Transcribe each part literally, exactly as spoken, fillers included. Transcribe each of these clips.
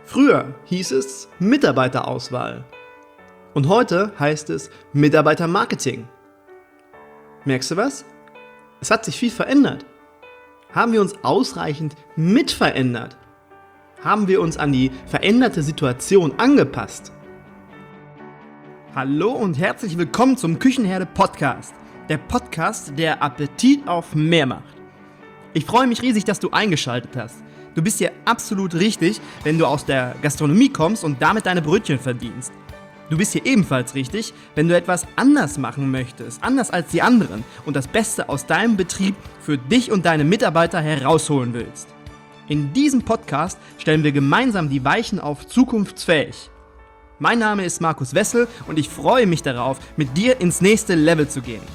Früher hieß es Mitarbeiterauswahl und heute heißt es Mitarbeitermarketing. Merkst du was? Es hat sich viel verändert. Haben wir uns ausreichend mitverändert? Haben wir uns an die veränderte Situation angepasst? Hallo und herzlich willkommen zum Küchenherde Podcast, der Podcast, der Appetit auf mehr macht. Ich freue mich riesig, dass du eingeschaltet hast. Du bist hier absolut richtig, wenn du aus der Gastronomie kommst und damit deine Brötchen verdienst. Du bist hier ebenfalls richtig, wenn du etwas anders machen möchtest, anders als die anderen und das Beste aus deinem Betrieb für dich und deine Mitarbeiter herausholen willst. In diesem Podcast stellen wir gemeinsam die Weichen auf zukunftsfähig. Mein Name ist Markus Wessel und ich freue mich darauf, mit dir ins nächste Level zu gehen.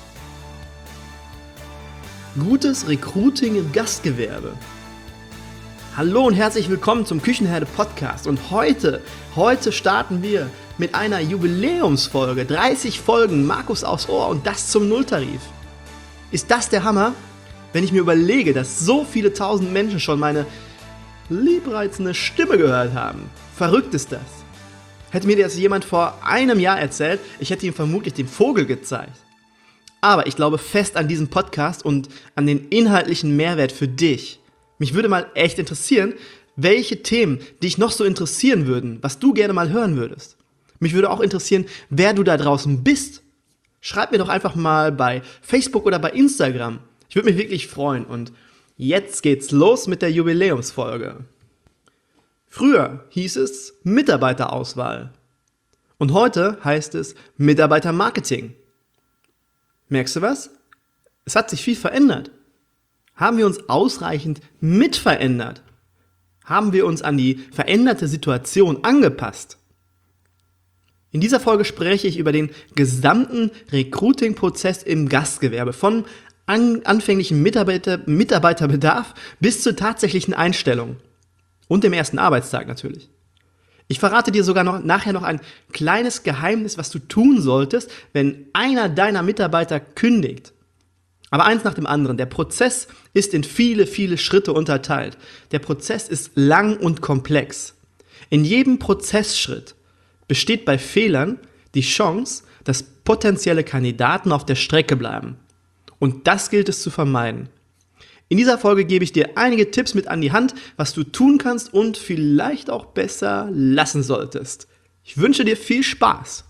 Gutes Recruiting im Gastgewerbe. Hallo und herzlich willkommen zum Küchenherde Podcast und heute, heute starten wir mit einer Jubiläumsfolge, dreißig Folgen Markus aufs Ohr und das zum Nulltarif. Ist das der Hammer? Wenn ich mir überlege, dass so viele tausend Menschen schon meine liebreizende Stimme gehört haben. Verrückt ist das. Hätte mir das jemand vor einem Jahr erzählt, ich hätte ihm vermutlich den Vogel gezeigt. Aber ich glaube fest an diesen Podcast und an den inhaltlichen Mehrwert für dich. Mich würde mal echt interessieren, welche Themen dich noch so interessieren würden, was du gerne mal hören würdest. Mich würde auch interessieren, wer du da draußen bist. Schreib mir doch einfach mal bei Facebook oder bei Instagram. Ich würde mich wirklich freuen. Und jetzt geht's los mit der Jubiläumsfolge. Früher hieß es Mitarbeiterauswahl. Und heute heißt es Mitarbeitermarketing. Merkst du was? Es hat sich viel verändert. Haben wir uns ausreichend mitverändert? Haben wir uns an die veränderte Situation angepasst? In dieser Folge spreche ich über den gesamten Recruiting-Prozess im Gastgewerbe, von an, anfänglichem Mitarbeiter, Mitarbeiterbedarf bis zur tatsächlichen Einstellung und dem ersten Arbeitstag natürlich. Ich verrate dir sogar noch, nachher noch ein kleines Geheimnis, was du tun solltest, wenn einer deiner Mitarbeiter kündigt. Aber eins nach dem anderen, der Prozess ist in viele, viele Schritte unterteilt. Der Prozess ist lang und komplex. In jedem Prozessschritt besteht bei Fehlern die Chance, dass potenzielle Kandidaten auf der Strecke bleiben. Und das gilt es zu vermeiden. In dieser Folge gebe ich dir einige Tipps mit an die Hand, was du tun kannst und vielleicht auch besser lassen solltest. Ich wünsche dir viel Spaß.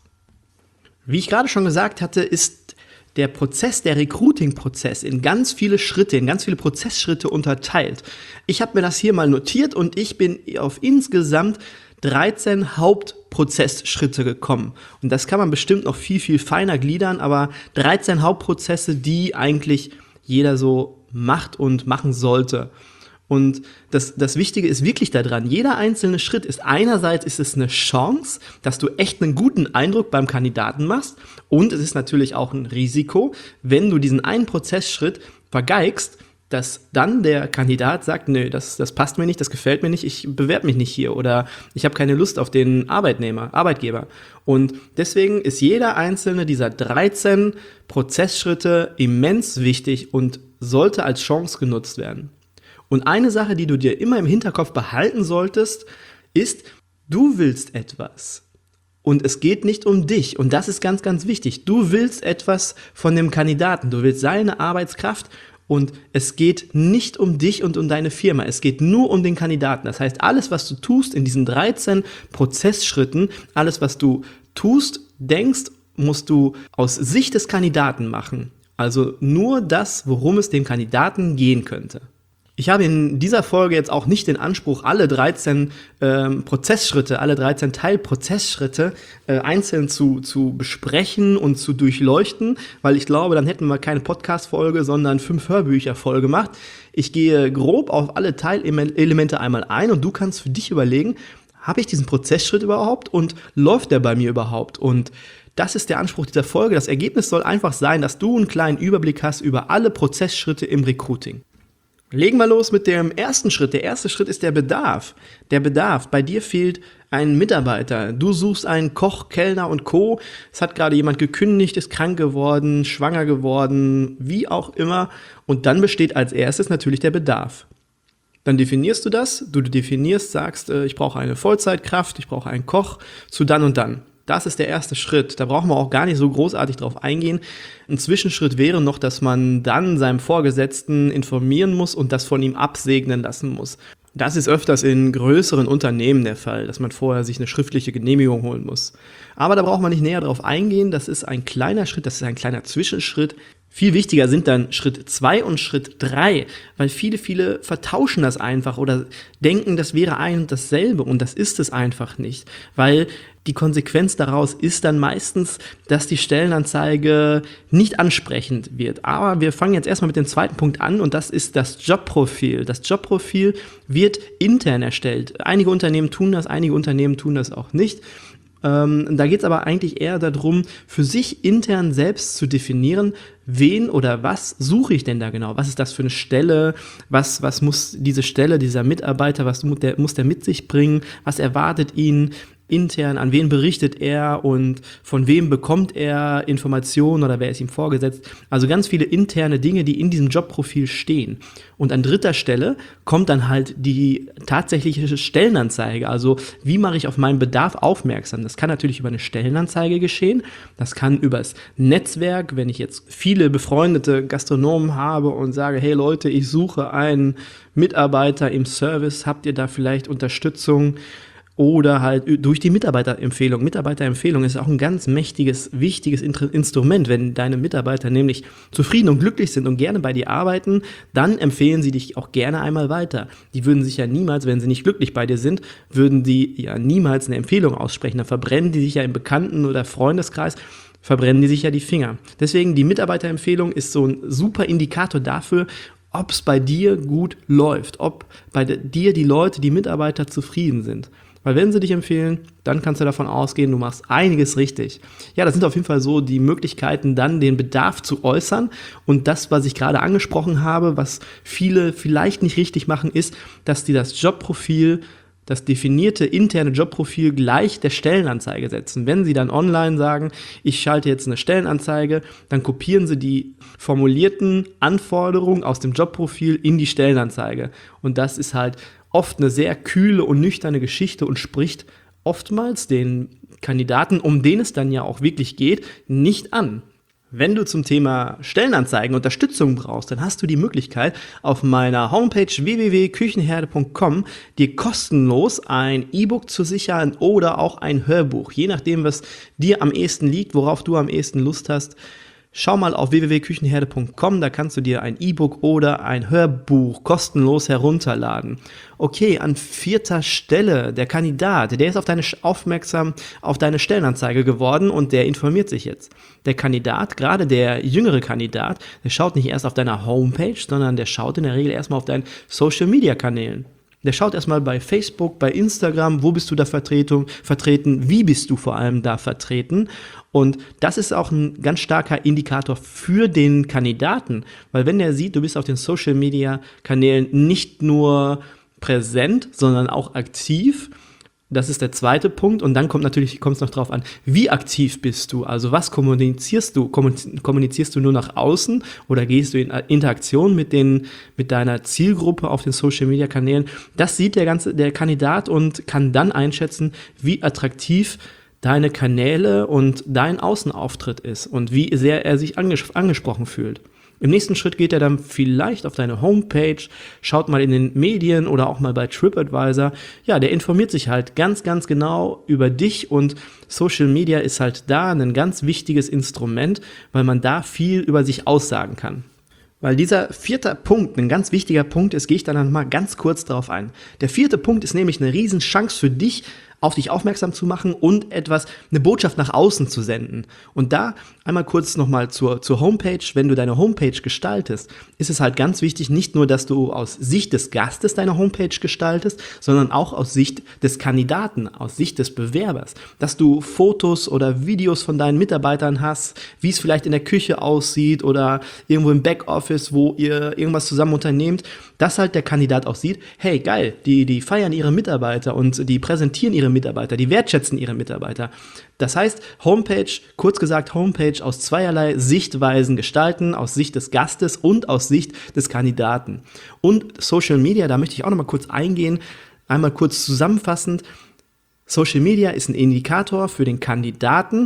Wie ich gerade schon gesagt hatte, ist der Prozess, der Recruiting-Prozess in ganz viele Schritte, in ganz viele Prozessschritte unterteilt. Ich habe mir das hier mal notiert und ich bin auf insgesamt dreizehn Hauptprozessschritte gekommen. Und das kann man bestimmt noch viel, viel feiner gliedern, aber dreizehn Hauptprozesse, die eigentlich jeder so macht und machen sollte. Und das, das Wichtige ist wirklich daran, jeder einzelne Schritt ist einerseits ist es eine Chance, dass du echt einen guten Eindruck beim Kandidaten machst und es ist natürlich auch ein Risiko, wenn du diesen einen Prozessschritt vergeigst, dass dann der Kandidat sagt, nö, das, das passt mir nicht, das gefällt mir nicht, ich bewerbe mich nicht hier oder ich habe keine Lust auf den Arbeitnehmer, Arbeitgeber. Und deswegen ist jeder einzelne dieser dreizehn Prozessschritte immens wichtig und sollte als Chance genutzt werden. Und eine Sache, die du dir immer im Hinterkopf behalten solltest, ist, du willst etwas. Und es geht nicht um dich. Und das ist ganz, ganz wichtig. Du willst etwas von dem Kandidaten. Du willst seine Arbeitskraft. Und es geht nicht um dich und um deine Firma. Es geht nur um den Kandidaten. Das heißt, alles, was du tust in diesen dreizehn Prozessschritten, alles, was du tust, denkst, musst du aus Sicht des Kandidaten machen. Also nur das, worum es dem Kandidaten gehen könnte. Ich habe in dieser Folge jetzt auch nicht den Anspruch, alle dreizehn ähm, Prozessschritte, alle dreizehn Teilprozessschritte äh, einzeln zu, zu besprechen und zu durchleuchten, weil ich glaube, dann hätten wir keine Podcast-Folge, sondern fünf Hörbücher voll gemacht. Ich gehe grob auf alle Teilelemente einmal ein und du kannst für dich überlegen, habe ich diesen Prozessschritt überhaupt und läuft der bei mir überhaupt? Und das ist der Anspruch dieser Folge. Das Ergebnis soll einfach sein, dass du einen kleinen Überblick hast über alle Prozessschritte im Recruiting. Legen wir los mit dem ersten Schritt. Der erste Schritt ist der Bedarf. Der Bedarf. Bei dir fehlt ein Mitarbeiter. Du suchst einen Koch, Kellner und Co. Es hat gerade jemand gekündigt, ist krank geworden, schwanger geworden, wie auch immer. Und dann besteht als erstes natürlich der Bedarf. Dann definierst du das, du definierst, sagst, äh, ich brauche eine Vollzeitkraft, ich brauche einen Koch zu dann und dann. Das ist der erste Schritt. Da brauchen wir auch gar nicht so großartig drauf eingehen. Ein Zwischenschritt wäre noch, dass man dann seinem Vorgesetzten informieren muss und das von ihm absegnen lassen muss. Das ist öfters in größeren Unternehmen der Fall, dass man vorher sich eine schriftliche Genehmigung holen muss. Aber da braucht man nicht näher drauf eingehen. Das ist ein kleiner Schritt, das ist ein kleiner Zwischenschritt. Viel wichtiger sind dann Schritt zwei und Schritt drei, weil viele, viele vertauschen das einfach oder denken, das wäre ein und dasselbe, und das ist es einfach nicht, weil die Konsequenz daraus ist dann meistens, dass die Stellenanzeige nicht ansprechend wird. Aber wir fangen jetzt erstmal mit dem zweiten Punkt an, und das ist das Jobprofil. Das Jobprofil wird intern erstellt. Einige Unternehmen tun das, einige Unternehmen tun das auch nicht. Ähm, da geht es aber eigentlich eher darum, für sich intern selbst zu definieren, wen oder was suche ich denn da genau? Was ist das für eine Stelle? Was, was muss diese Stelle, dieser Mitarbeiter, was muss der, muss der mit sich bringen? Was erwartet ihn intern? An wen berichtet er und von wem bekommt er Informationen oder wer ist ihm vorgesetzt? Also ganz viele interne Dinge, die in diesem Jobprofil stehen. Und an dritter Stelle kommt dann halt die tatsächliche Stellenanzeige. Also wie mache ich auf meinen Bedarf aufmerksam? Das kann natürlich über eine Stellenanzeige geschehen. Das kann übers Netzwerk, wenn ich jetzt viele befreundete Gastronomen habe und sage, hey Leute, ich suche einen Mitarbeiter im Service, habt ihr da vielleicht Unterstützung? Oder halt durch die Mitarbeiterempfehlung. Mitarbeiterempfehlung ist auch ein ganz mächtiges, wichtiges Instrument. Wenn deine Mitarbeiter nämlich zufrieden und glücklich sind und gerne bei dir arbeiten, dann empfehlen sie dich auch gerne einmal weiter. Die würden sich ja niemals, wenn sie nicht glücklich bei dir sind, würden die ja niemals eine Empfehlung aussprechen. Dann verbrennen die sich ja im Bekannten- oder Freundeskreis, verbrennen die sich ja die Finger. Deswegen die Mitarbeiterempfehlung ist so ein super Indikator dafür, ob es bei dir gut läuft, ob bei dir die Leute, die Mitarbeiter zufrieden sind. Weil wenn sie dich empfehlen, dann kannst du davon ausgehen, du machst einiges richtig. Ja, das sind auf jeden Fall so die Möglichkeiten, dann den Bedarf zu äußern. Und das, was ich gerade angesprochen habe, was viele vielleicht nicht richtig machen, ist, dass die das Jobprofil, das definierte interne Jobprofil gleich der Stellenanzeige setzen. Wenn sie dann online sagen, ich schalte jetzt eine Stellenanzeige, dann kopieren sie die formulierten Anforderungen aus dem Jobprofil in die Stellenanzeige. Und das ist halt oft eine sehr kühle und nüchterne Geschichte und spricht oftmals den Kandidaten, um den es dann ja auch wirklich geht, nicht an. Wenn du zum Thema Stellenanzeigen Unterstützung brauchst, dann hast du die Möglichkeit, auf meiner Homepage w w w punkt küchenherde punkt com dir kostenlos ein E-Book zu sichern oder auch ein Hörbuch, je nachdem, was dir am ehesten liegt, worauf du am ehesten Lust hast. Schau mal auf w w w punkt küchenherde punkt com, da kannst du dir ein E-Book oder ein Hörbuch kostenlos herunterladen. Okay, an vierter Stelle der Kandidat, der ist auf deine aufmerksam auf deine Stellenanzeige geworden und der informiert sich jetzt. Der Kandidat, gerade der jüngere Kandidat, der schaut nicht erst auf deiner Homepage, sondern der schaut in der Regel erstmal auf deinen Social-Media-Kanälen. Der schaut erstmal bei Facebook, bei Instagram, wo bist du da vertreten, vertreten, wie bist du vor allem da vertreten. Und das ist auch ein ganz starker Indikator für den Kandidaten, weil wenn der sieht, du bist auf den Social-Media-Kanälen nicht nur präsent, sondern auch aktiv. Das ist der zweite Punkt, und dann kommt natürlich, kommt es noch drauf an, wie aktiv bist du, also was kommunizierst du, kommunizierst du nur nach außen oder gehst du in Interaktion mit den, mit deiner Zielgruppe auf den Social-Media-Kanälen. Das sieht der ganze, der Kandidat und kann dann einschätzen, wie attraktiv deine Kanäle und dein Außenauftritt ist und wie sehr er sich anges- angesprochen fühlt. Im nächsten Schritt geht er dann vielleicht auf deine Homepage, schaut mal in den Medien oder auch mal bei TripAdvisor. Ja, der informiert sich halt ganz, ganz genau über dich, und Social Media ist halt da ein ganz wichtiges Instrument, weil man da viel über sich aussagen kann. Weil dieser vierte Punkt ein ganz wichtiger Punkt ist, gehe ich dann mal ganz kurz darauf ein. Der vierte Punkt ist nämlich eine Riesenchance für dich, auf dich aufmerksam zu machen und etwas, eine Botschaft nach außen zu senden. Und da einmal kurz nochmal zur, zur Homepage. Wenn du deine Homepage gestaltest, ist es halt ganz wichtig, nicht nur, dass du aus Sicht des Gastes deine Homepage gestaltest, sondern auch aus Sicht des Kandidaten, aus Sicht des Bewerbers. Dass du Fotos oder Videos von deinen Mitarbeitern hast, wie es vielleicht in der Küche aussieht oder irgendwo im Backoffice, wo ihr irgendwas zusammen unternehmt. dass halt der Kandidat auch sieht, hey, geil, die, die feiern ihre Mitarbeiter und die präsentieren ihre Mitarbeiter, die wertschätzen ihre Mitarbeiter. Das heißt, Homepage, kurz gesagt Homepage aus zweierlei Sichtweisen gestalten, aus Sicht des Gastes und aus Sicht des Kandidaten. Und Social Media, da möchte ich auch nochmal kurz eingehen, einmal kurz zusammenfassend. Social Media ist ein Indikator für den Kandidaten,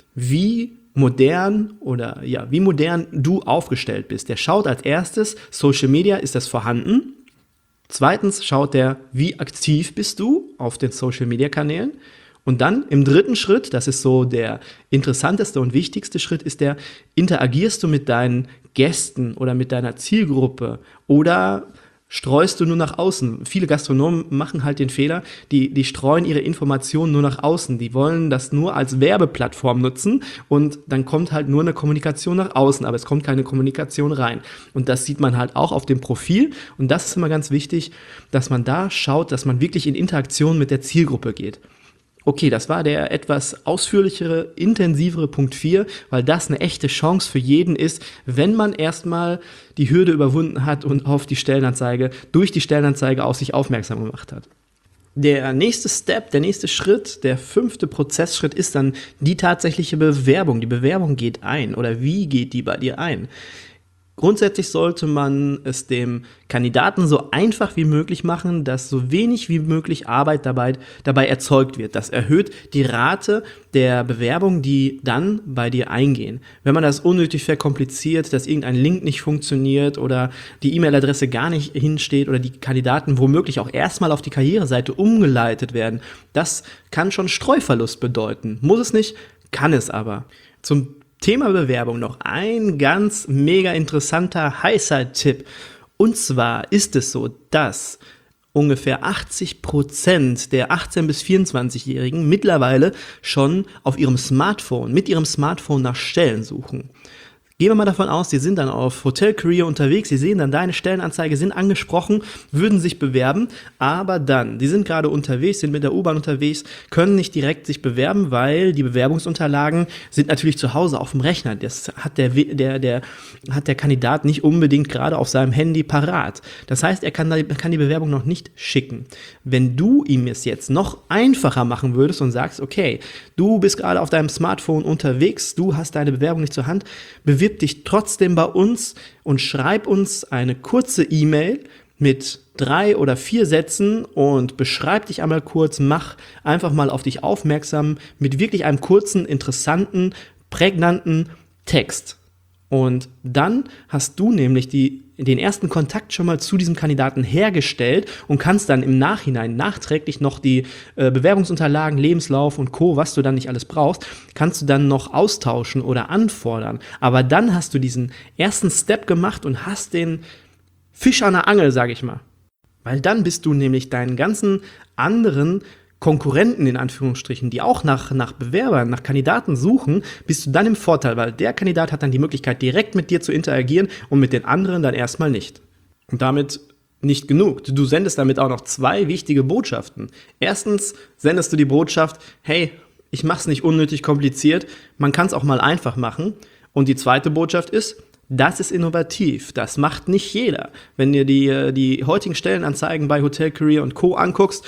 wie modern oder ja, wie modern du aufgestellt bist. Der schaut als erstes, Social Media, ist das vorhanden? Zweitens schaut er, wie aktiv bist du auf den Social Media Kanälen? Und dann im dritten Schritt, das ist so der interessanteste und wichtigste Schritt, ist der, interagierst du mit deinen Gästen oder mit deiner Zielgruppe oder streust du nur nach außen? Viele Gastronomen machen halt den Fehler, die, die streuen ihre Informationen nur nach außen. Die wollen das nur als Werbeplattform nutzen und dann kommt halt nur eine Kommunikation nach außen, aber es kommt keine Kommunikation rein. Und das sieht man halt auch auf dem Profil und das ist immer ganz wichtig, dass man da schaut, dass man wirklich in Interaktion mit der Zielgruppe geht. Okay, das war der etwas ausführlichere, intensivere Punkt vier, weil das eine echte Chance für jeden ist, wenn man erstmal die Hürde überwunden hat und auf die Stellenanzeige, durch die Stellenanzeige auf sich aufmerksam gemacht hat. Der nächste Step, der nächste Schritt, der fünfte Prozessschritt ist dann die tatsächliche Bewerbung. Die Bewerbung geht ein oder wie geht die bei dir ein? Grundsätzlich sollte man es dem Kandidaten so einfach wie möglich machen, dass so wenig wie möglich Arbeit dabei, dabei erzeugt wird. Das erhöht die Rate der Bewerbungen, die dann bei dir eingehen. Wenn man das unnötig verkompliziert, dass irgendein Link nicht funktioniert oder die E-Mail-Adresse gar nicht hinsteht oder die Kandidaten womöglich auch erstmal auf die Karriereseite umgeleitet werden, das kann schon Streuverlust bedeuten. Muss es nicht, kann es aber. Zum Thema Bewerbung noch ein ganz mega interessanter, heißer Tipp. Und zwar ist es so, dass ungefähr achtzig Prozent der achtzehn- bis vierundzwanzigjährigen mittlerweile schon auf ihrem Smartphone, mit ihrem Smartphone nach Stellen suchen. Gehen wir mal davon aus, Sie sind dann auf Hotel Career unterwegs, Sie sehen dann deine Stellenanzeige, sind angesprochen, würden sich bewerben, aber dann, die sind gerade unterwegs, sind mit der U-Bahn unterwegs, können nicht direkt sich bewerben, weil die Bewerbungsunterlagen sind natürlich zu Hause auf dem Rechner. Das hat der, der, der, hat der Kandidat nicht unbedingt gerade auf seinem Handy parat. Das heißt, er kann, kann die Bewerbung noch nicht schicken. Wenn du ihm es jetzt noch einfacher machen würdest und sagst, okay, du bist gerade auf deinem Smartphone unterwegs, du hast deine Bewerbung nicht zur Hand, bewirb dich trotzdem bei uns und schreib uns eine kurze E-Mail mit drei oder vier Sätzen und beschreib dich einmal kurz, mach einfach mal auf dich aufmerksam mit wirklich einem kurzen, interessanten, prägnanten Text. Und dann hast du nämlich die, den ersten Kontakt schon mal zu diesem Kandidaten hergestellt und kannst dann im Nachhinein nachträglich noch die äh, Bewerbungsunterlagen, Lebenslauf und Co., was du dann nicht alles brauchst, kannst du dann noch austauschen oder anfordern. Aber dann hast du diesen ersten Step gemacht und hast den Fisch an der Angel, sag ich mal. Weil dann bist du nämlich deinen ganzen anderen Konkurrenten in Anführungsstrichen, die auch nach, nach Bewerbern, nach Kandidaten suchen, bist du dann im Vorteil, weil der Kandidat hat dann die Möglichkeit, direkt mit dir zu interagieren und mit den anderen dann erstmal nicht. Und damit nicht genug. Du sendest damit auch noch zwei wichtige Botschaften. Erstens sendest du die Botschaft, hey, ich mach's nicht unnötig kompliziert, man kann es auch mal einfach machen. Und die zweite Botschaft ist, das ist innovativ, das macht nicht jeder. Wenn dir die, die heutigen Stellenanzeigen bei Hotel Career und Co. anguckst,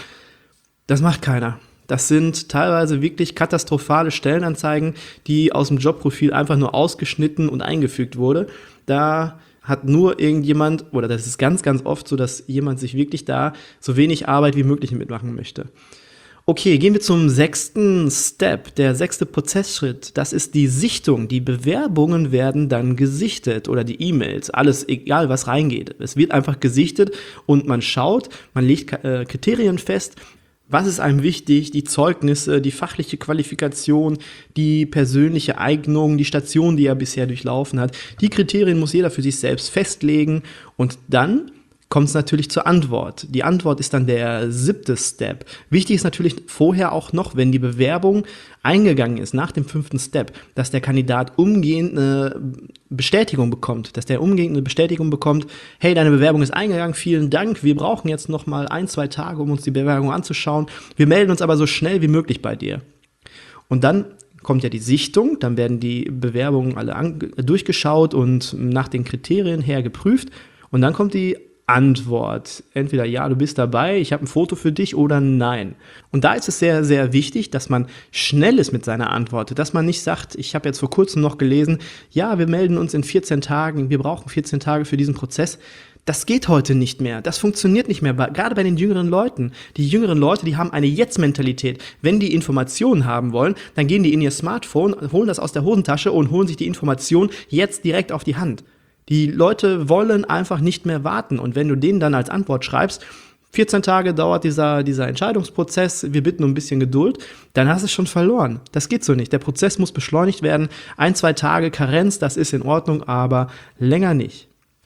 das macht keiner. Das sind teilweise wirklich katastrophale Stellenanzeigen, die aus dem Jobprofil einfach nur ausgeschnitten und eingefügt wurde. Da hat nur irgendjemand, oder das ist ganz, ganz oft so, dass jemand sich wirklich da so wenig Arbeit wie möglich mitmachen möchte. Okay, gehen wir zum sechsten Step, der sechste Prozessschritt. Das ist die Sichtung. Die Bewerbungen werden dann gesichtet oder die E-Mails, alles, egal was reingeht. Es wird einfach gesichtet und man schaut, man legt äh, Kriterien fest. Was ist einem wichtig? Die Zeugnisse, die fachliche Qualifikation, die persönliche Eignung, die Station, die er bisher durchlaufen hat. Die Kriterien muss jeder für sich selbst festlegen und dann kommt es natürlich zur Antwort. Die Antwort ist dann der siebte Step. Wichtig ist natürlich vorher auch noch, wenn die Bewerbung eingegangen ist, nach dem fünften Step, dass der Kandidat umgehend eine Bestätigung bekommt, dass der umgehend eine Bestätigung bekommt, hey, deine Bewerbung ist eingegangen, vielen Dank, wir brauchen jetzt noch mal ein, zwei Tage, um uns die Bewerbung anzuschauen, wir melden uns aber so schnell wie möglich bei dir. Und dann kommt ja die Sichtung, dann werden die Bewerbungen alle an- durchgeschaut und nach den Kriterien her geprüft und dann kommt die Antwort. Entweder ja, du bist dabei, ich habe ein Foto für dich oder nein. Und da ist es sehr, sehr wichtig, dass man schnell ist mit seiner Antwort, dass man nicht sagt, ich habe jetzt vor kurzem noch gelesen, ja, wir melden uns in vierzehn Tagen, wir brauchen vierzehn Tage für diesen Prozess. Das geht heute nicht mehr, das funktioniert nicht mehr, gerade bei den jüngeren Leuten. Die jüngeren Leute, die haben eine Jetzt-Mentalität. Wenn die Informationen haben wollen, dann gehen die in ihr Smartphone, holen das aus der Hosentasche und holen sich die Information jetzt direkt auf die Hand. Die Leute wollen einfach nicht mehr warten. Und wenn du denen dann als Antwort schreibst, vierzehn Tage dauert dieser, dieser Entscheidungsprozess, wir bitten um ein bisschen Geduld, dann hast du es schon verloren. Das geht so nicht. Der Prozess muss beschleunigt werden. Ein, zwei Tage Karenz, das ist in Ordnung, aber länger nicht.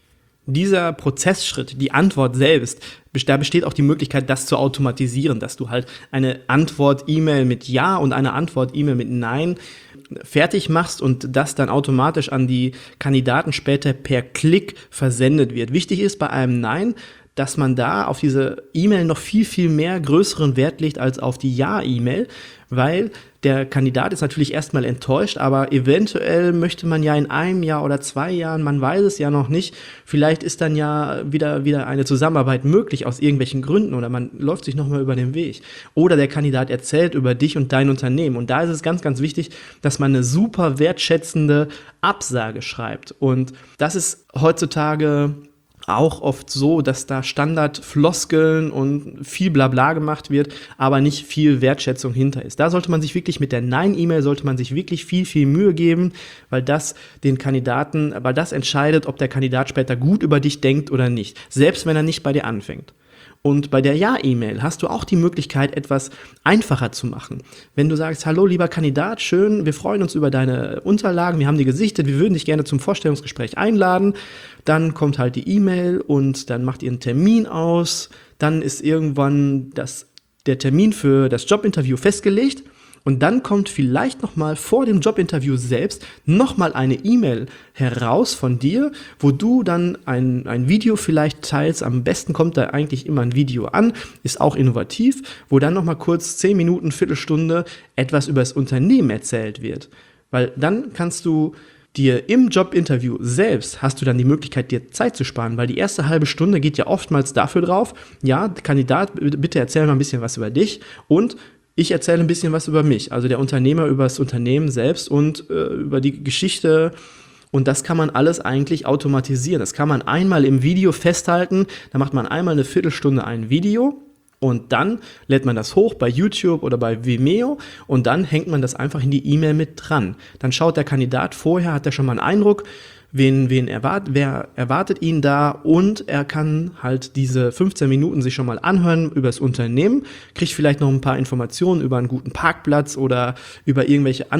Dieser Prozessschritt, die Antwort selbst, da besteht auch die Möglichkeit, das zu automatisieren, dass du halt eine Antwort-E-Mail mit Ja und eine Antwort-E-Mail mit Nein fertig machst und das dann automatisch an die Kandidaten später per Klick versendet wird. Wichtig ist bei einem Nein, dass man da auf diese E-Mail noch viel, viel mehr größeren Wert legt als auf die Ja-E-Mail, weil der Kandidat ist natürlich erstmal enttäuscht, aber eventuell möchte man ja in einem Jahr oder zwei Jahren, man weiß es ja noch nicht, vielleicht ist dann ja wieder, wieder eine Zusammenarbeit möglich aus irgendwelchen Gründen oder man läuft sich nochmal über den Weg. Oder der Kandidat erzählt über dich und dein Unternehmen. Und da ist es ganz, ganz wichtig, dass man eine super wertschätzende Absage schreibt. Und das ist heutzutage auch oft so, dass da Standardfloskeln und viel Blabla gemacht wird, aber nicht viel Wertschätzung hinter ist. Da sollte man sich wirklich mit der Nein-E-Mail sollte man sich wirklich viel, viel Mühe geben, weil das den Kandidaten, weil das entscheidet, ob der Kandidat später gut über dich denkt oder nicht, selbst wenn er nicht bei dir anfängt. Und bei der Ja-E-Mail hast du auch die Möglichkeit, etwas einfacher zu machen. Wenn du sagst, hallo lieber Kandidat, schön, wir freuen uns über deine Unterlagen, wir haben die gesichtet, wir würden dich gerne zum Vorstellungsgespräch einladen, dann kommt halt die E-Mail und dann macht ihr einen Termin aus, dann ist irgendwann das, der Termin für das Jobinterview festgelegt. Und dann kommt vielleicht nochmal vor dem Jobinterview selbst nochmal eine E-Mail heraus von dir, wo du dann ein, ein Video vielleicht teilst. Am besten kommt da eigentlich immer ein Video an, ist auch innovativ, wo dann nochmal kurz zehn Minuten, Viertelstunde etwas über das Unternehmen erzählt wird. Weil dann kannst du dir im Jobinterview selbst hast du dann die Möglichkeit, dir Zeit zu sparen, weil die erste halbe Stunde geht ja oftmals dafür drauf, ja, Kandidat, bitte erzähl mal ein bisschen was über dich und ich erzähle ein bisschen was über mich, also der Unternehmer über das Unternehmen selbst und äh, über die Geschichte. Und das kann man alles eigentlich automatisieren. Das kann man einmal im Video festhalten. Da macht man einmal eine Viertelstunde ein Video und dann lädt man das hoch bei YouTube oder bei Vimeo und dann hängt man das einfach in die E-Mail mit dran. Dann schaut der Kandidat vorher, hat er schon mal einen Eindruck, Wen, wen erwartet, wer erwartet ihn da und er kann halt diese fünfzehn Minuten sich schon mal anhören über das Unternehmen, kriegt vielleicht noch ein paar Informationen über einen guten Parkplatz oder über irgendwelche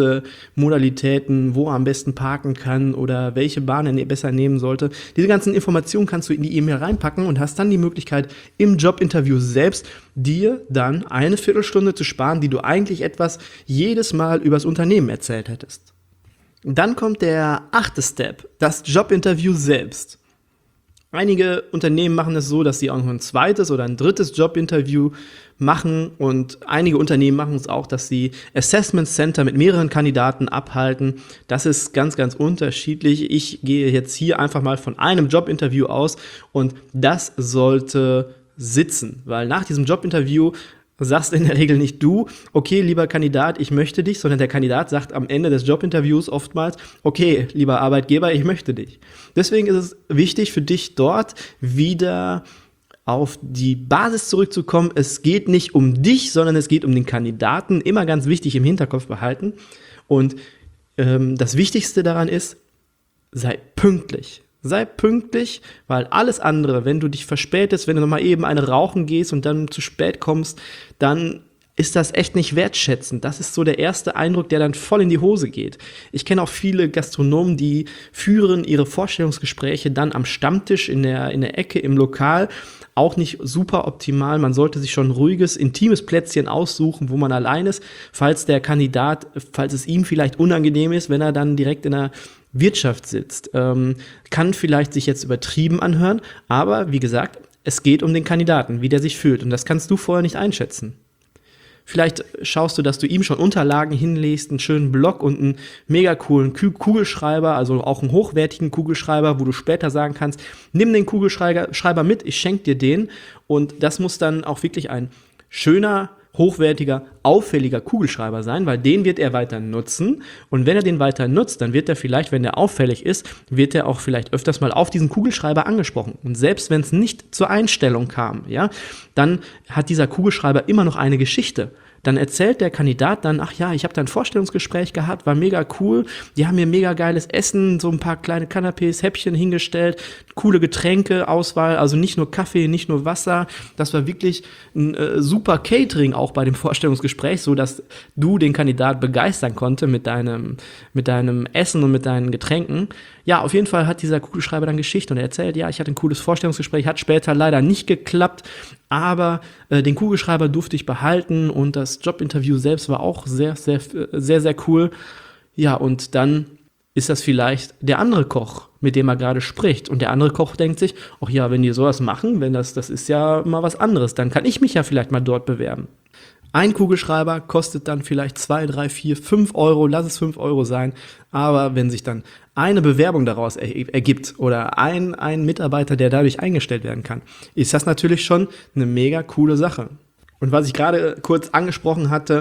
Anreisemodalitäten, wo er am besten parken kann oder welche Bahn er besser nehmen sollte. Diese ganzen Informationen kannst du in die E-Mail reinpacken und hast dann die Möglichkeit, im Jobinterview selbst dir dann eine Viertelstunde zu sparen, die du eigentlich etwas jedes Mal über das Unternehmen erzählt hättest. Dann kommt der achte Step, das Jobinterview selbst. Einige Unternehmen machen es so, dass sie auch noch ein zweites oder ein drittes Jobinterview machen und einige Unternehmen machen es auch, dass sie Assessment Center mit mehreren Kandidaten abhalten. Das ist ganz, ganz unterschiedlich. Ich gehe jetzt hier einfach mal von einem Jobinterview aus und das sollte sitzen, weil nach diesem Jobinterview sagst in der Regel nicht du, okay, lieber Kandidat, ich möchte dich, sondern der Kandidat sagt am Ende des Jobinterviews oftmals, okay, lieber Arbeitgeber, ich möchte dich. Deswegen ist es wichtig für dich dort wieder auf die Basis zurückzukommen. Es geht nicht um dich, sondern es geht um den Kandidaten. Immer ganz wichtig im Hinterkopf behalten. Und ähm, das Wichtigste daran ist, sei pünktlich. Sei pünktlich, weil alles andere, wenn du dich verspätest, wenn du nochmal eben eine rauchen gehst und dann zu spät kommst, dann ist das echt nicht wertschätzend. Das ist so der erste Eindruck, der dann voll in die Hose geht. Ich kenne auch viele Gastronomen, die führen ihre Vorstellungsgespräche dann am Stammtisch in der, in der Ecke im Lokal. Auch nicht super optimal. Man sollte sich schon ein ruhiges, intimes Plätzchen aussuchen, wo man allein ist, falls der Kandidat, falls es ihm vielleicht unangenehm ist, wenn er dann direkt in der Wirtschaft sitzt. Ähm, kann vielleicht sich jetzt übertrieben anhören, aber wie gesagt, es geht um den Kandidaten, wie der sich fühlt und das kannst du vorher nicht einschätzen. Vielleicht schaust du, dass du ihm schon Unterlagen hinlegst, einen schönen Blog und einen mega coolen Kugelschreiber, also auch einen hochwertigen Kugelschreiber, wo du später sagen kannst, nimm den Kugelschreiber mit, ich schenke dir den. Und das muss dann auch wirklich ein schöner, hochwertiger, auffälliger Kugelschreiber sein, weil den wird er weiter nutzen. Und wenn er den weiter nutzt, dann wird er vielleicht, wenn der auffällig ist, wird er auch vielleicht öfters mal auf diesen Kugelschreiber angesprochen. Und selbst wenn es nicht zur Einstellung kam, ja, dann hat dieser Kugelschreiber immer noch eine Geschichte. Dann erzählt der Kandidat dann, ach ja, ich habe da ein Vorstellungsgespräch gehabt, war mega cool, die haben mir mega geiles Essen, so ein paar kleine Canapés, Häppchen hingestellt, coole Getränke, Auswahl, also nicht nur Kaffee, nicht nur Wasser, das war wirklich ein äh, super Catering auch bei dem Vorstellungsgespräch, so dass du den Kandidat begeistern konnte mit deinem, mit deinem Essen und mit deinen Getränken. Ja, auf jeden Fall hat dieser Kugelschreiber dann Geschichte und er erzählt, ja, ich hatte ein cooles Vorstellungsgespräch, hat später leider nicht geklappt, aber äh, den Kugelschreiber durfte ich behalten und das Jobinterview selbst war auch sehr, sehr, sehr, sehr cool. Ja, und dann ist das vielleicht der andere Koch, mit dem er gerade spricht. Und der andere Koch denkt sich, ach ja, wenn die sowas machen, wenn das, das ist ja mal was anderes, dann kann ich mich ja vielleicht mal dort bewerben. Ein Kugelschreiber kostet dann vielleicht zwei, drei, vier, fünf Euro, lass es fünf Euro sein, aber wenn sich dann eine Bewerbung daraus er- ergibt oder ein, ein Mitarbeiter, der dadurch eingestellt werden kann, ist das natürlich schon eine mega coole Sache. Und was ich gerade kurz angesprochen hatte,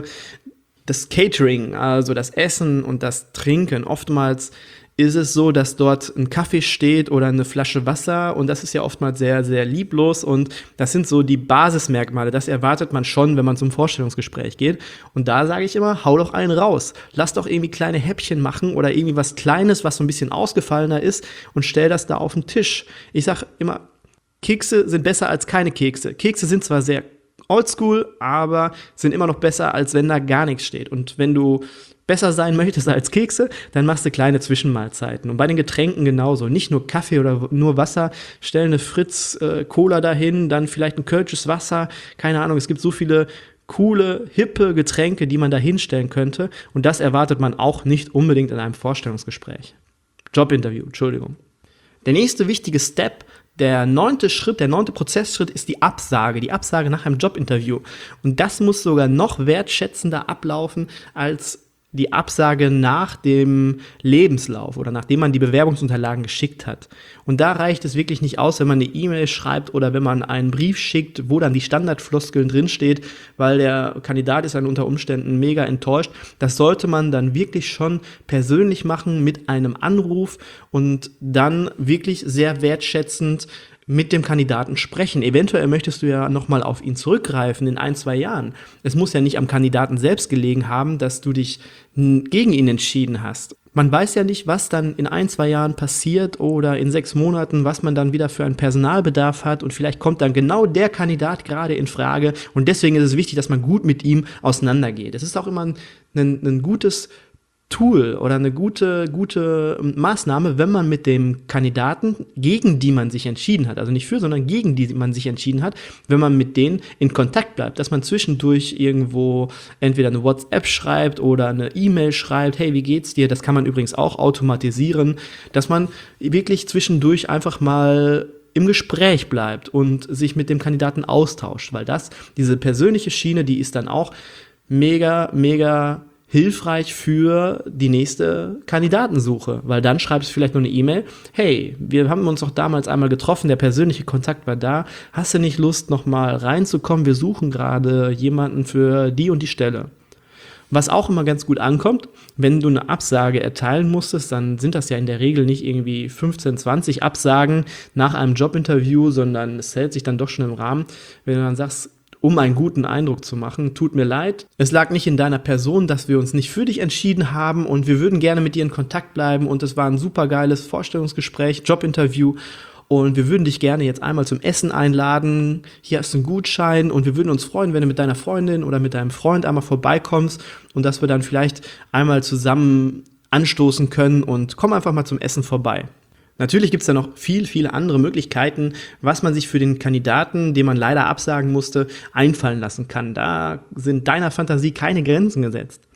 das Catering, also das Essen und das Trinken, oftmals ist es so, dass dort ein Kaffee steht oder eine Flasche Wasser und das ist ja oftmals sehr, sehr lieblos und das sind so die Basismerkmale, das erwartet man schon, wenn man zum Vorstellungsgespräch geht und da sage ich immer, hau doch einen raus, lass doch irgendwie kleine Häppchen machen oder irgendwie was Kleines, was so ein bisschen ausgefallener ist und stell das da auf den Tisch. Ich sage immer, Kekse sind besser als keine Kekse. Kekse sind zwar sehr oldschool, aber sind immer noch besser, als wenn da gar nichts steht und wenn du besser sein möchtest als Kekse, dann machst du kleine Zwischenmahlzeiten. Und bei den Getränken genauso. Nicht nur Kaffee oder nur Wasser. Stell eine Fritz äh, Cola dahin, dann vielleicht ein Kölsches Wasser. Keine Ahnung, es gibt so viele coole, hippe Getränke, die man da hinstellen könnte. Und das erwartet man auch nicht unbedingt in einem Vorstellungsgespräch. Jobinterview, Entschuldigung. Der nächste wichtige Step, der neunte Schritt, der neunte Prozessschritt ist die Absage, die Absage nach einem Jobinterview. Und das muss sogar noch wertschätzender ablaufen als die Absage nach dem Lebenslauf oder nachdem man die Bewerbungsunterlagen geschickt hat. Und da reicht es wirklich nicht aus, wenn man eine E-Mail schreibt oder wenn man einen Brief schickt, wo dann die Standardfloskeln drinsteht, weil der Kandidat ist dann unter Umständen mega enttäuscht. Das sollte man dann wirklich schon persönlich machen mit einem Anruf und dann wirklich sehr wertschätzend mit dem Kandidaten sprechen. Eventuell möchtest du ja nochmal auf ihn zurückgreifen in ein, zwei Jahren. Es muss ja nicht am Kandidaten selbst gelegen haben, dass du dich gegen ihn entschieden hast. Man weiß ja nicht, was dann in ein, zwei Jahren passiert oder in sechs Monaten, was man dann wieder für einen Personalbedarf hat und vielleicht kommt dann genau der Kandidat gerade in Frage und deswegen ist es wichtig, dass man gut mit ihm auseinandergeht. Es ist auch immer ein, ein, ein gutes Tool oder eine gute, gute Maßnahme, wenn man mit dem Kandidaten, gegen die man sich entschieden hat, also nicht für, sondern gegen die man sich entschieden hat, wenn man mit denen in Kontakt bleibt, dass man zwischendurch irgendwo entweder eine WhatsApp schreibt oder eine E-Mail schreibt, hey, wie geht's dir? Das kann man übrigens auch automatisieren, dass man wirklich zwischendurch einfach mal im Gespräch bleibt und sich mit dem Kandidaten austauscht, weil das, diese persönliche Schiene, die ist dann auch mega, mega hilfreich für die nächste Kandidatensuche, weil dann schreibst du vielleicht nur eine E-Mail, hey, wir haben uns doch damals einmal getroffen, der persönliche Kontakt war da, hast du nicht Lust, nochmal reinzukommen, wir suchen gerade jemanden für die und die Stelle. Was auch immer ganz gut ankommt, wenn du eine Absage erteilen musstest, dann sind das ja in der Regel nicht irgendwie fünfzehn, zwanzig Absagen nach einem Jobinterview, sondern es hält sich dann doch schon im Rahmen, wenn du dann sagst, um einen guten Eindruck zu machen, tut mir leid, es lag nicht in deiner Person, dass wir uns nicht für dich entschieden haben und wir würden gerne mit dir in Kontakt bleiben und es war ein super geiles Vorstellungsgespräch, Jobinterview und wir würden dich gerne jetzt einmal zum Essen einladen, hier hast du einen Gutschein und wir würden uns freuen, wenn du mit deiner Freundin oder mit deinem Freund einmal vorbeikommst und dass wir dann vielleicht einmal zusammen anstoßen können und komm einfach mal zum Essen vorbei. Natürlich gibt es da noch viel, viele andere Möglichkeiten, was man sich für den Kandidaten, den man leider absagen musste, einfallen lassen kann. Da sind deiner Fantasie keine Grenzen gesetzt.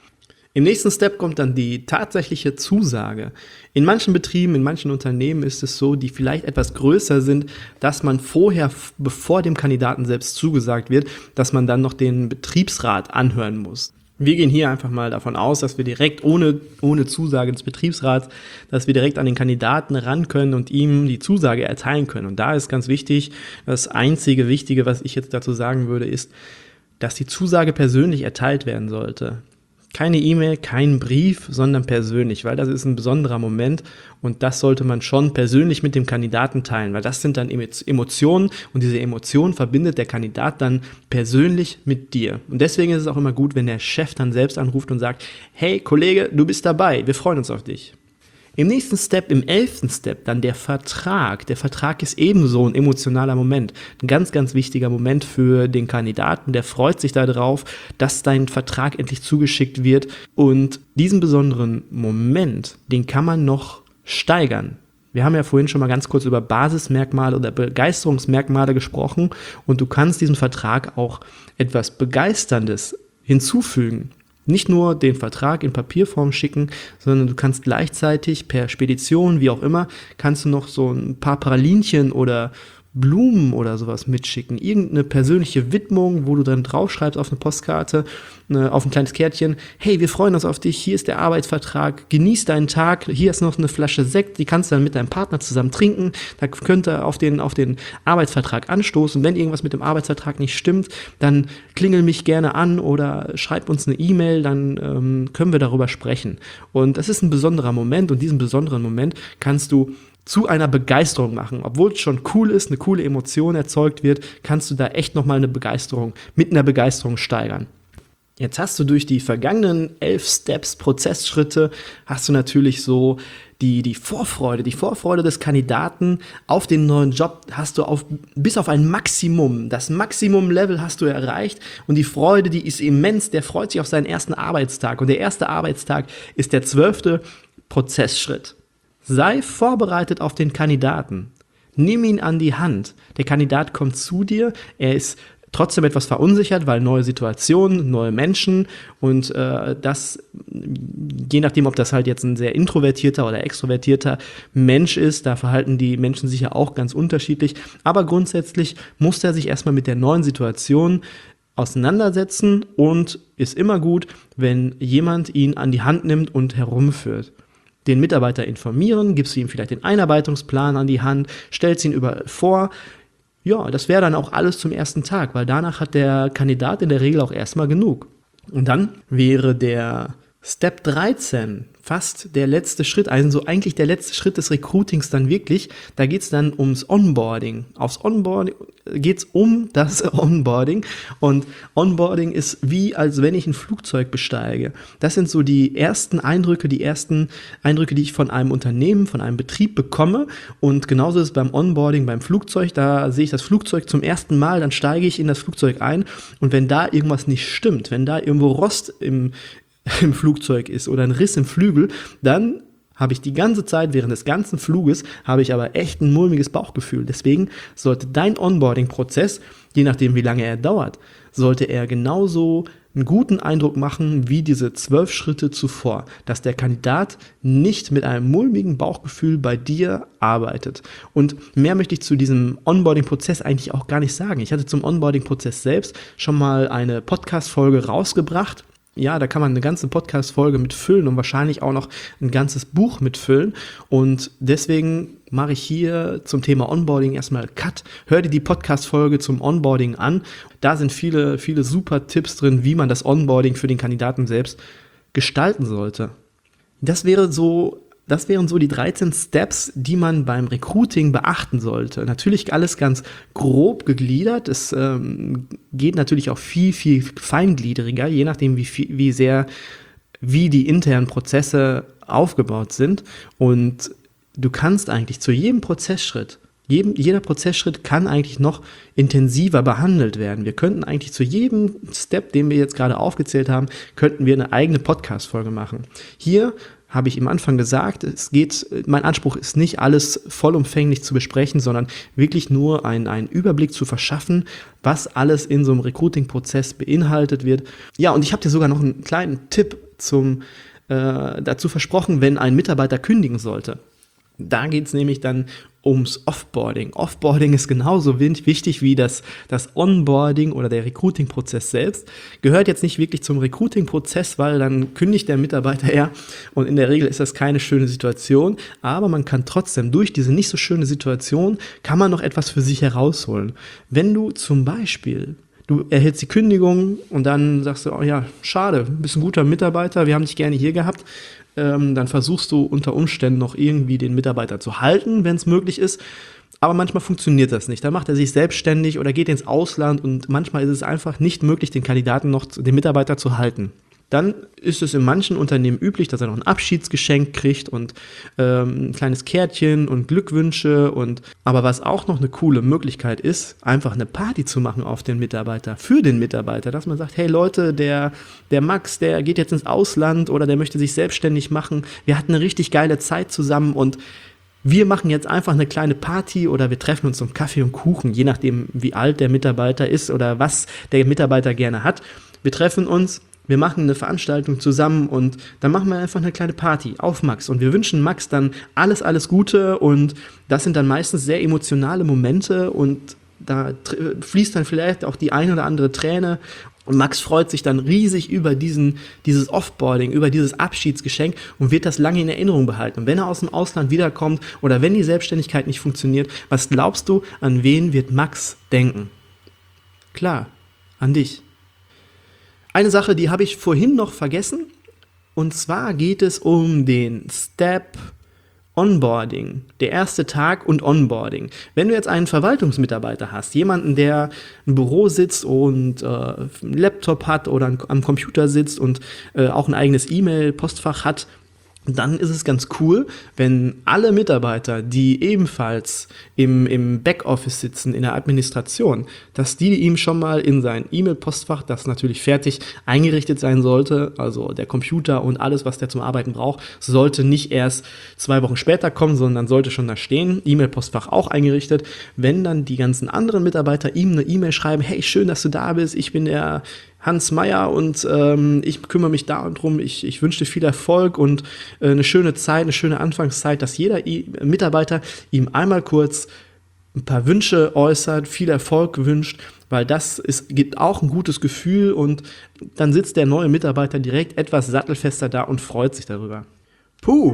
Im nächsten Step kommt dann die tatsächliche Zusage. In manchen Betrieben, in manchen Unternehmen ist es so, die vielleicht etwas größer sind, dass man vorher, bevor dem Kandidaten selbst zugesagt wird, dass man dann noch den Betriebsrat anhören muss. Wir gehen hier einfach mal davon aus, dass wir direkt ohne, ohne Zusage des Betriebsrats, dass wir direkt an den Kandidaten ran können und ihm die Zusage erteilen können. Und da ist ganz wichtig, das einzige Wichtige, was ich jetzt dazu sagen würde, ist, dass die Zusage persönlich erteilt werden sollte. Keine E-Mail, kein Brief, sondern persönlich, weil das ist ein besonderer Moment und das sollte man schon persönlich mit dem Kandidaten teilen, weil das sind dann Emotionen und diese Emotionen verbindet der Kandidat dann persönlich mit dir. Und deswegen ist es auch immer gut, wenn der Chef dann selbst anruft und sagt, hey Kollege, du bist dabei, wir freuen uns auf dich. Im nächsten Step, im elften Step, dann der Vertrag. Der Vertrag ist ebenso ein emotionaler Moment. Ein ganz, ganz wichtiger Moment für den Kandidaten. Der freut sich darauf, dass dein Vertrag endlich zugeschickt wird. Und diesen besonderen Moment, den kann man noch steigern. Wir haben ja vorhin schon mal ganz kurz über Basismerkmale oder Begeisterungsmerkmale gesprochen. Und du kannst diesem Vertrag auch etwas Begeisterndes hinzufügen. Nicht nur den Vertrag in Papierform schicken, sondern du kannst gleichzeitig per Spedition, wie auch immer, kannst du noch so ein paar Pralinchen oder Blumen oder sowas mitschicken. Irgendeine persönliche Widmung, wo du dann draufschreibst auf eine Postkarte, ne, auf ein kleines Kärtchen, hey, wir freuen uns auf dich, hier ist der Arbeitsvertrag, genieß deinen Tag, hier ist noch eine Flasche Sekt, die kannst du dann mit deinem Partner zusammen trinken, da könnt ihr auf den, auf den Arbeitsvertrag anstoßen. Wenn irgendwas mit dem Arbeitsvertrag nicht stimmt, dann klingel mich gerne an oder schreib uns eine E-Mail, dann ähm, können wir darüber sprechen. Und das ist ein besonderer Moment und diesen besonderen Moment kannst du zu einer Begeisterung machen. Obwohl es schon cool ist, eine coole Emotion erzeugt wird, kannst du da echt nochmal eine Begeisterung, mit einer Begeisterung steigern. Jetzt hast du durch die vergangenen elf Steps, Prozessschritte, hast du natürlich so die, die Vorfreude, die Vorfreude des Kandidaten auf den neuen Job hast du auf, bis auf ein Maximum, das Maximum-Level hast du erreicht und die Freude, die ist immens, der freut sich auf seinen ersten Arbeitstag und der erste Arbeitstag ist der zwölfte Prozessschritt. Sei vorbereitet auf den Kandidaten. Nimm ihn an die Hand. Der Kandidat kommt zu dir, er ist trotzdem etwas verunsichert, weil neue Situationen, neue Menschen und äh, das, je nachdem, ob das halt jetzt ein sehr introvertierter oder extrovertierter Mensch ist, da verhalten die Menschen sich ja auch ganz unterschiedlich, aber grundsätzlich muss er sich erstmal mit der neuen Situation auseinandersetzen und ist immer gut, wenn jemand ihn an die Hand nimmt und herumführt. Den Mitarbeiter informieren, gibst du ihm vielleicht den Einarbeitungsplan an die Hand, stellst ihn überall vor. Ja, das wäre dann auch alles zum ersten Tag, weil danach hat der Kandidat in der Regel auch erstmal genug. Und dann wäre der Step dreizehn fast der letzte Schritt, also eigentlich der letzte Schritt des Recruitings dann wirklich, da geht es dann ums Onboarding. Aufs Onboarding geht es um das Onboarding und Onboarding ist wie, als wenn ich ein Flugzeug besteige. Das sind so die ersten Eindrücke, die ersten Eindrücke, die ich von einem Unternehmen, von einem Betrieb bekomme und genauso ist es beim Onboarding, beim Flugzeug, da sehe ich das Flugzeug zum ersten Mal, dann steige ich in das Flugzeug ein und wenn da irgendwas nicht stimmt, wenn da irgendwo Rost im im Flugzeug ist oder ein Riss im Flügel, dann habe ich die ganze Zeit, während des ganzen Fluges, habe ich aber echt ein mulmiges Bauchgefühl. Deswegen sollte dein Onboarding-Prozess, je nachdem wie lange er dauert, sollte er genauso einen guten Eindruck machen wie diese zwölf Schritte zuvor, dass der Kandidat nicht mit einem mulmigen Bauchgefühl bei dir arbeitet. Und mehr möchte ich zu diesem Onboarding-Prozess eigentlich auch gar nicht sagen. Ich hatte zum Onboarding-Prozess selbst schon mal eine Podcast-Folge rausgebracht. Ja, da kann man eine ganze Podcast-Folge mitfüllen und wahrscheinlich auch noch ein ganzes Buch mitfüllen. Und deswegen mache ich hier zum Thema Onboarding erstmal Cut. Hör dir die Podcast-Folge zum Onboarding an. Da sind viele, viele super Tipps drin, wie man das Onboarding für den Kandidaten selbst gestalten sollte. Das wäre so... Das wären so die dreizehn Steps, die man beim Recruiting beachten sollte. Natürlich alles ganz grob gegliedert. Es ähm, geht natürlich auch viel, viel feingliedriger, je nachdem, wie, viel, wie sehr, wie die internen Prozesse aufgebaut sind. Und du kannst eigentlich zu jedem Prozessschritt, jedem, jeder Prozessschritt kann eigentlich noch intensiver behandelt werden. Wir könnten eigentlich zu jedem Step, den wir jetzt gerade aufgezählt haben, könnten wir eine eigene Podcast-Folge machen. Hier habe ich am Anfang gesagt, es geht, mein Anspruch ist nicht, alles vollumfänglich zu besprechen, sondern wirklich nur ein, einen Überblick zu verschaffen, was alles in so einem Recruiting-Prozess beinhaltet wird. Ja, und ich habe dir sogar noch einen kleinen Tipp zum, äh, dazu versprochen, wenn ein Mitarbeiter kündigen sollte. Da geht es nämlich dann ums Offboarding. Offboarding ist genauso wichtig wie das, das Onboarding oder der Recruiting-Prozess selbst. Gehört jetzt nicht wirklich zum Recruiting-Prozess, weil dann kündigt der Mitarbeiter ja und in der Regel ist das keine schöne Situation, aber man kann trotzdem durch diese nicht so schöne Situation, kann man noch etwas für sich herausholen. Wenn du zum Beispiel Du erhältst die Kündigung und dann sagst du, oh ja, schade, du bist ein guter Mitarbeiter, wir haben dich gerne hier gehabt. Ähm, dann versuchst du unter Umständen noch irgendwie den Mitarbeiter zu halten, wenn es möglich ist. Aber manchmal funktioniert das nicht. Dann macht er sich selbstständig oder geht ins Ausland und manchmal ist es einfach nicht möglich, den Kandidaten noch, den Mitarbeiter zu halten. Dann ist es in manchen Unternehmen üblich, dass er noch ein Abschiedsgeschenk kriegt und ähm, ein kleines Kärtchen und Glückwünsche. Und aber was auch noch eine coole Möglichkeit ist, einfach eine Party zu machen auf den Mitarbeiter, für den Mitarbeiter, dass man sagt, hey Leute, der, der Max, der geht jetzt ins Ausland oder der möchte sich selbstständig machen. Wir hatten eine richtig geile Zeit zusammen und wir machen jetzt einfach eine kleine Party oder wir treffen uns zum Kaffee und Kuchen, je nachdem, wie alt der Mitarbeiter ist oder was der Mitarbeiter gerne hat. Wir treffen uns. Wir machen eine Veranstaltung zusammen und dann machen wir einfach eine kleine Party auf Max. Und wir wünschen Max dann alles, alles Gute und das sind dann meistens sehr emotionale Momente und da tr- fließt dann vielleicht auch die ein oder andere Träne. Und Max freut sich dann riesig über diesen, dieses Offboarding, über dieses Abschiedsgeschenk und wird das lange in Erinnerung behalten. Und wenn er aus dem Ausland wiederkommt oder wenn die Selbstständigkeit nicht funktioniert, was glaubst du, an wen wird Max denken? Klar, an dich. Eine Sache, die habe ich vorhin noch vergessen, und zwar geht es um den Step Onboarding, der erste Tag und Onboarding. Wenn du jetzt einen Verwaltungsmitarbeiter hast, jemanden, der im Büro sitzt und äh, einen Laptop hat oder am Computer sitzt und äh, auch ein eigenes E-Mail-Postfach hat, dann ist es ganz cool, wenn alle Mitarbeiter, die ebenfalls im, im Backoffice sitzen, in der Administration, dass die ihm schon mal in sein E-Mail-Postfach, das natürlich fertig eingerichtet sein sollte, also der Computer und alles, was der zum Arbeiten braucht, sollte nicht erst zwei Wochen später kommen, sondern sollte schon da stehen, E-Mail-Postfach auch eingerichtet. Wenn dann die ganzen anderen Mitarbeiter ihm eine E-Mail schreiben, hey, schön, dass du da bist, ich bin der Hans Meyer und ähm, ich kümmere mich darum, ich, ich wünsche dir viel Erfolg und äh, eine schöne Zeit, eine schöne Anfangszeit, dass jeder I- Mitarbeiter ihm einmal kurz ein paar Wünsche äußert, viel Erfolg wünscht, weil das ist, gibt auch ein gutes Gefühl und dann sitzt der neue Mitarbeiter direkt etwas sattelfester da und freut sich darüber. Puh,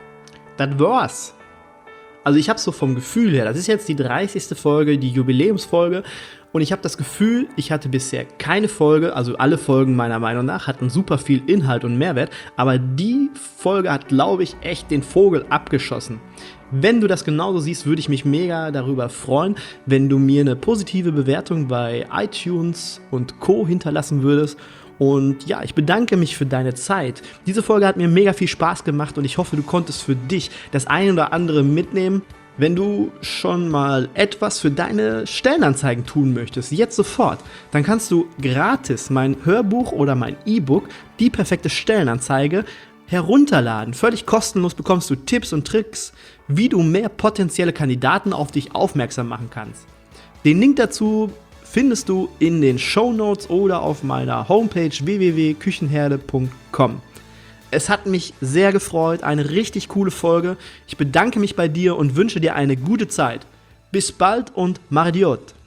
das war's. Also ich habe so vom Gefühl her, das ist jetzt die dreißigste Folge, die Jubiläumsfolge und ich habe das Gefühl, ich hatte bisher keine Folge, also alle Folgen meiner Meinung nach hatten super viel Inhalt und Mehrwert, aber die Folge hat, glaube ich, echt den Vogel abgeschossen. Wenn du das genauso siehst, würde ich mich mega darüber freuen, wenn du mir eine positive Bewertung bei iTunes und Co. hinterlassen würdest. Und ja, ich bedanke mich für deine Zeit. Diese Folge hat mir mega viel Spaß gemacht und ich hoffe, du konntest für dich das eine oder andere mitnehmen. Wenn du schon mal etwas für deine Stellenanzeigen tun möchtest, jetzt sofort, dann kannst du gratis mein Hörbuch oder mein E-Book, Die perfekte Stellenanzeige, herunterladen. Völlig kostenlos bekommst du Tipps und Tricks, wie du mehr potenzielle Kandidaten auf dich aufmerksam machen kannst. Den Link dazu findest du in den Shownotes oder auf meiner Homepage w w w punkt küchenherde punkt com. Es hat mich sehr gefreut, eine richtig coole Folge. Ich bedanke mich bei dir und wünsche dir eine gute Zeit. Bis bald und Mardiot!